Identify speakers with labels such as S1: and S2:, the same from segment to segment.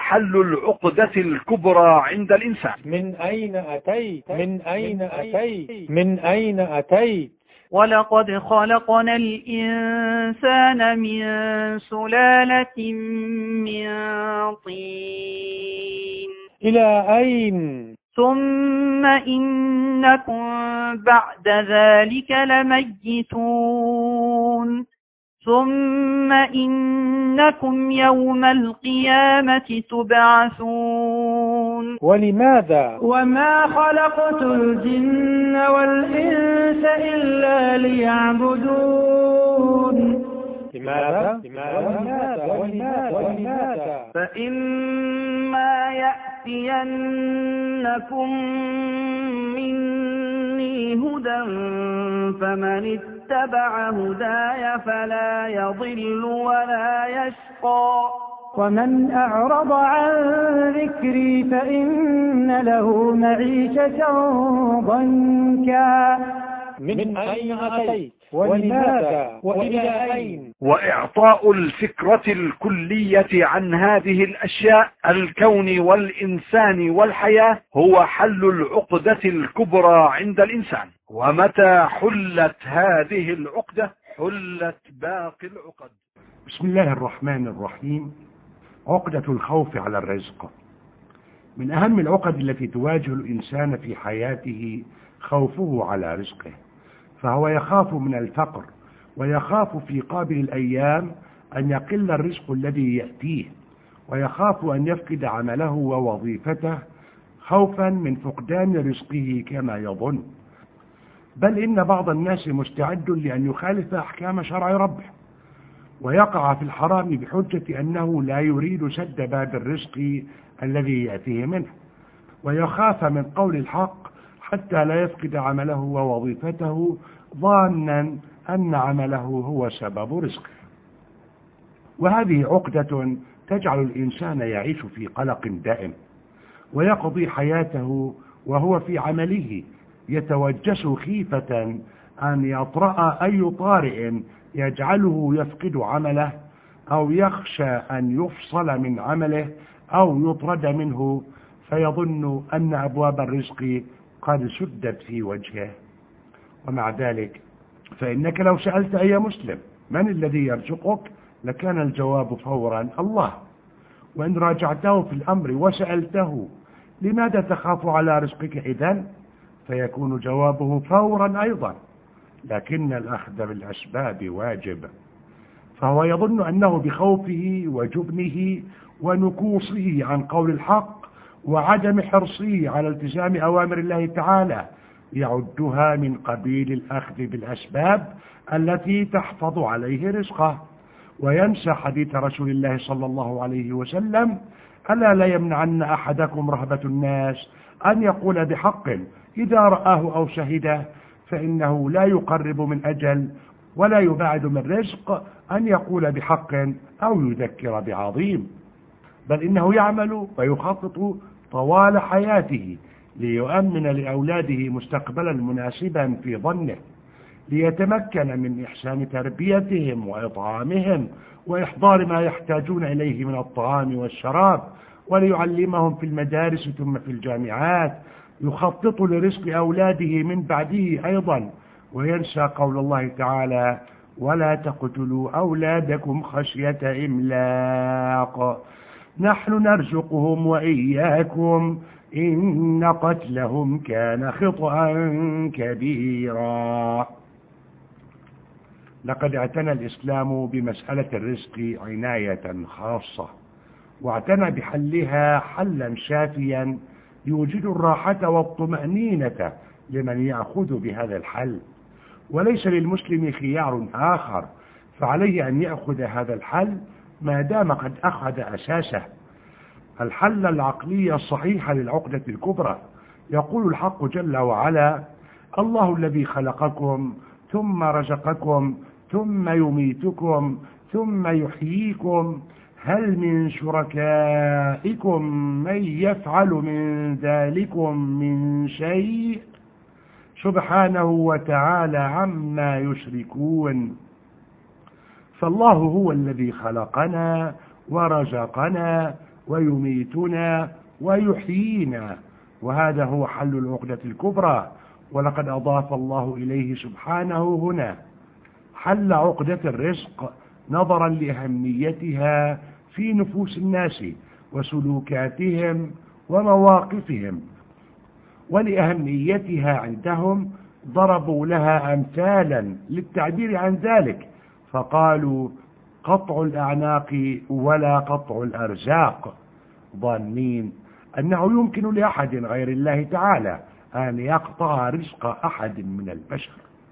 S1: حل العقدة الكبرى عند الإنسان.
S2: من أين أتيت؟ من أين أتيت؟ من أين أتيت؟
S3: ولقد خلقنا الإنسان من سلالة من طين.
S2: إلى أين؟
S3: ثم إنكم بعد ذلك لميتون. ثم إنكم يوم القيامة تبعثون.
S2: ولماذا؟
S4: وما خلقت الجن والإنس إلا ليعبدون.
S2: لماذا؟ ولماذا؟
S3: فإما يأتينكم مني هدى فمن اتبع هداي فلا يضل ولا يشقى.
S4: ومن أعرض عن ذكري فإن له معيشة ضنكا.
S2: من أين أتيت؟ ولماذا؟ وإلى أين؟
S1: وإعطاء الفكرة الكلية عن هذه الأشياء الكون والإنسان والحياة هو حل العقدة الكبرى عند الإنسان. ومتى حلت هذه العقدة حلت باقي العقد.
S5: بسم الله الرحمن الرحيم. عقدة الخوف على الرزق. من أهم العقد التي تواجه الإنسان في حياته خوفه على رزقه، فهو يخاف من الفقر، ويخاف في قابل الأيام أن يقل الرزق الذي يأتيه، ويخاف أن يفقد عمله ووظيفته خوفا من فقدان رزقه كما يظن. بل إن بعض الناس مستعد لأن يخالف أحكام شرع ربه ويقع في الحرام بحجة أنه لا يريد سد باب الرزق الذي يأتيه منه، ويخاف من قول الحق حتى لا يفقد عمله ووظيفته ظانا أن عمله هو سبب رزقه. وهذه عقدة تجعل الإنسان يعيش في قلق دائم، ويقضي حياته وهو في عمله يتوجس خيفة أن يطرأ أي طارئ يجعله يفقد عمله، أو يخشى أن يفصل من عمله أو يطرد منه، فيظن أن أبواب الرزق قد سدت في وجهه. ومع ذلك فإنك لو سألت أي مسلم من الذي يرزقك لكان الجواب فورا الله. وإن راجعته في الأمر وسألته لماذا تخاف على رزقك إذن، فيكون جوابه فورا أيضا لكن الأخذ بالأسباب واجب. فهو يظن أنه بخوفه وجبنه ونكوصه عن قول الحق وعدم حرصه على التزام أوامر الله تعالى يعدها من قبيل الأخذ بالأسباب التي تحفظ عليه رزقه، وينسى حديث رسول الله صلى الله عليه وسلم: ألا لا يمنعن أحدكم رهبة الناس أن يقول بحق إذا رآه أو شهده، فإنه لا يقرب من أجل ولا يبعد من رزق أن يقول بحق أو يذكر بعظيم، بل إنه يعمل ويخطط طوال حياته ليؤمن لأولاده مستقبلا مناسبا في ظنه، ليتمكن من إحسان تربيتهم وإطعامهم وإحضار ما يحتاجون إليه من الطعام والشراب، وليعلمهم في المدارس ثم في الجامعات، يخطط لرزق أولاده من بعده أيضا، وينسى قول الله تعالى: ولا تقتلوا أولادكم خشية إملاق نحن نرزقهم وإياكم إن قتلهم كان خطأ كبيرا. لقد اعتنى الإسلام بمسألة الرزق عناية خاصة، واعتنى بحلها حلا شافيا يوجد الراحة والطمأنينة لمن يأخذ بهذا الحل، وليس للمسلم خيار آخر، فعليه أن يأخذ هذا الحل ما دام قد أخذ أساسه، الحل العقلي الصحيح للعقدة الكبرى. يقول الحق جل وعلا: الله الذي خلقكم ثم رزقكم ثم يميتكم ثم يحييكم هل من شركائكم من يفعل من ذلكم من شيء سبحانه وتعالى عما يشركون. فالله هو الذي خلقنا ورزقنا ويميتنا ويحيينا، وهذا هو حل العقدة الكبرى. ولقد أضاف الله إليه سبحانه هنا حل عقدة الرزق نظرا لأهميتها في نفوس الناس وسلوكاتهم ومواقفهم، ولأهميتها عندهم ضربوا لها أمثالا للتعبير عن ذلك، فقالوا قطع الأعناق ولا قطع الأرزاق، ظانين أنه يمكن لأحد غير الله تعالى أن يقطع رزق أحد من البشر.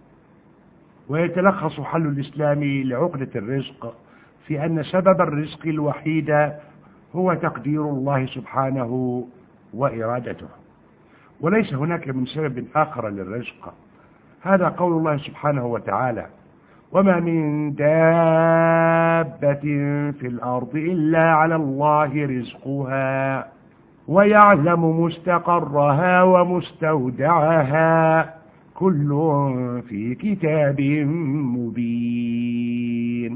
S5: ويتلخص حل الإسلام لعقدة الرزق في أن سبب الرزق الوحيد هو تقدير الله سبحانه وإرادته، وليس هناك من سبب آخر للرزق. هذا قول الله سبحانه وتعالى: وما من دابة في الأرض إلا على الله رزقها ويعلم مستقرها ومستودعها كل في كتاب مبين.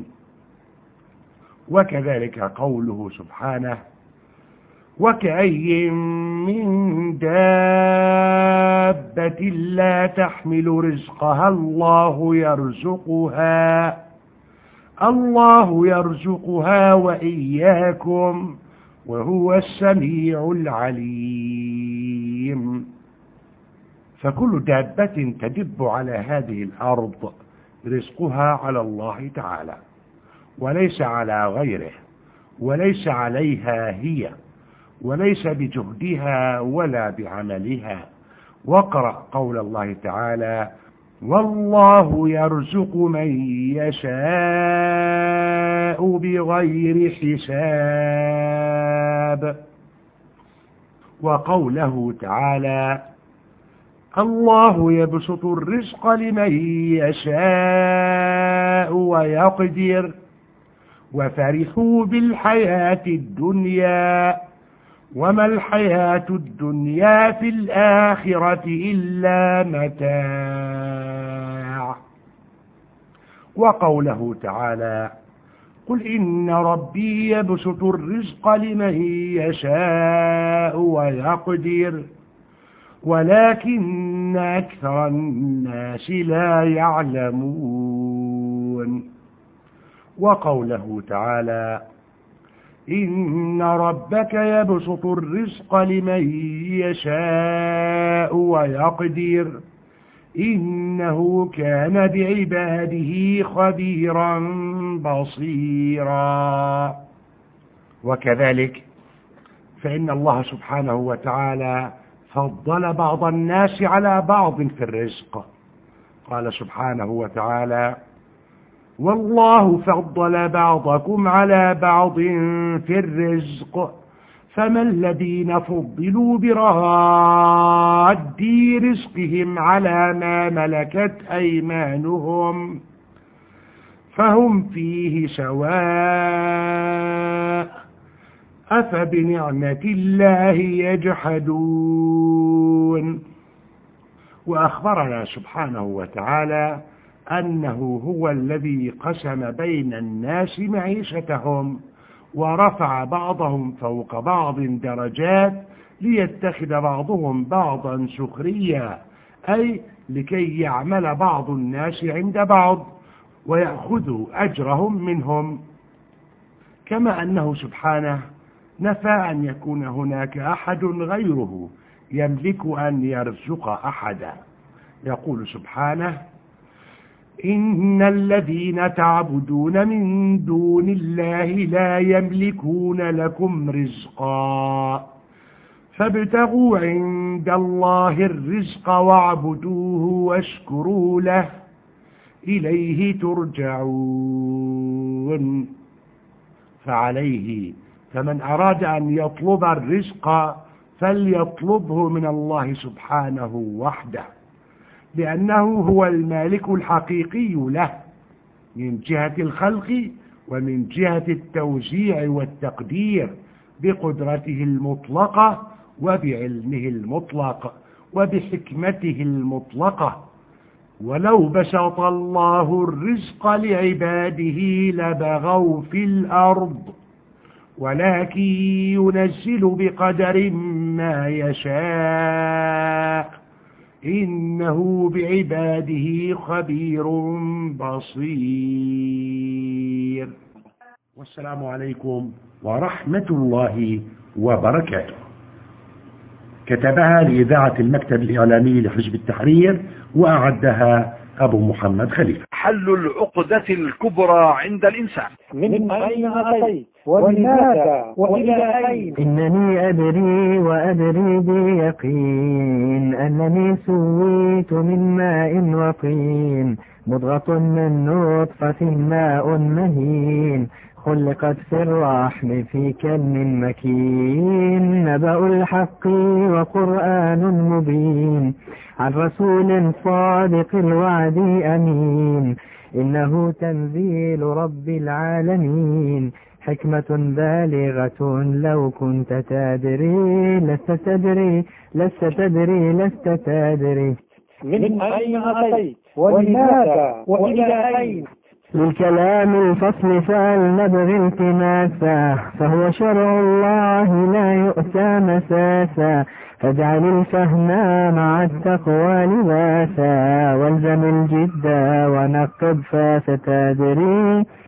S5: وكذلك قوله سبحانه: وكأي من دابة لا تحمل رزقها الله يرزقها وإياكم وهو السميع العليم. فكل دابة تدب على هذه الأرض رزقها على الله تعالى، وليس على غيره، وليس عليها هي، وليس بجهدها ولا بعملها. واقرأ قول الله تعالى: والله يرزق من يشاء بغير حساب. وقوله تعالى: الله يبسط الرزق لمن يشاء ويقدر وفرحوا بالحياة الدنيا وما الحياة الدنيا في الآخرة إلا متاع. وقوله تعالى: قل إن ربي يبسط الرزق لمن يشاء ويقدر ولكن أكثر الناس لا يعلمون. وقوله تعالى: إن ربك يبسط الرزق لمن يشاء ويقدر إنه كان بعباده خبيرا بصيرا. وكذلك فإن الله سبحانه وتعالى فضل بعض الناس على بعض في الرزق. قال سبحانه وتعالى: والله فضل بعضكم على بعض في الرزق فما الذين فضلوا براد رزقهم على ما ملكت أيمانهم فهم فيه سواء أفبنعمة الله يجحدون. وأخبرنا سبحانه وتعالى أنه هو الذي قسم بين الناس معيشتهم ورفع بعضهم فوق بعض درجات ليتخذ بعضهم بعضا سخريا، أي لكي يعمل بعض الناس عند بعض ويأخذوا أجرهم منهم. كما أنه سبحانه نفى أن يكون هناك أحد غيره يملك أن يرزق أحدا. يقول سبحانه: إن الذين تعبدون من دون الله لا يملكون لكم رزقا فابتغوا عند الله الرزق واعبدوه واشكروا له إليه ترجعون. فعليه فمن أراد أن يطلب الرزق فليطلبه من الله سبحانه وحده، لأنه هو المالك الحقيقي له من جهة الخلق ومن جهة التوزيع والتقدير بقدرته المطلقة وبعلمه المطلق وبحكمته المطلقة. ولو بسط الله الرزق لعباده لبغوا في الأرض ولكن ينزل بقدر ما يشاء إنه بعباده خبير بصير. والسلام عليكم ورحمة الله وبركاته. كتبها لإذاعة المكتب الإعلامي لحزب التحرير وأعدها أبو محمد خليفة.
S1: حل العقدة الكبرى عند الإنسان.
S2: من أين أتيت ولماذا وإلى أين؟
S6: إنني أدري وأدري بيقين أنني سويت من ماء وطين، مضغة من نطفة ماء مهين، خلقت في الرحم في كلم مكين، نبأ الحق وقرآن مبين، عن رسول صادق الوعد أمين، إنه تنزيل رب العالمين، حكمة بالغة لو كنت تدري لست تدري لست تدري لست تدري.
S2: من أين أتيت ولماذا وإلى أين؟
S6: للكلام الفصل فلنبغي التماسا، فهو شرع الله لا يؤتى مساسا، فاجعل الفهم مع التقوى لباسا، والزم الجد ونقب فستدري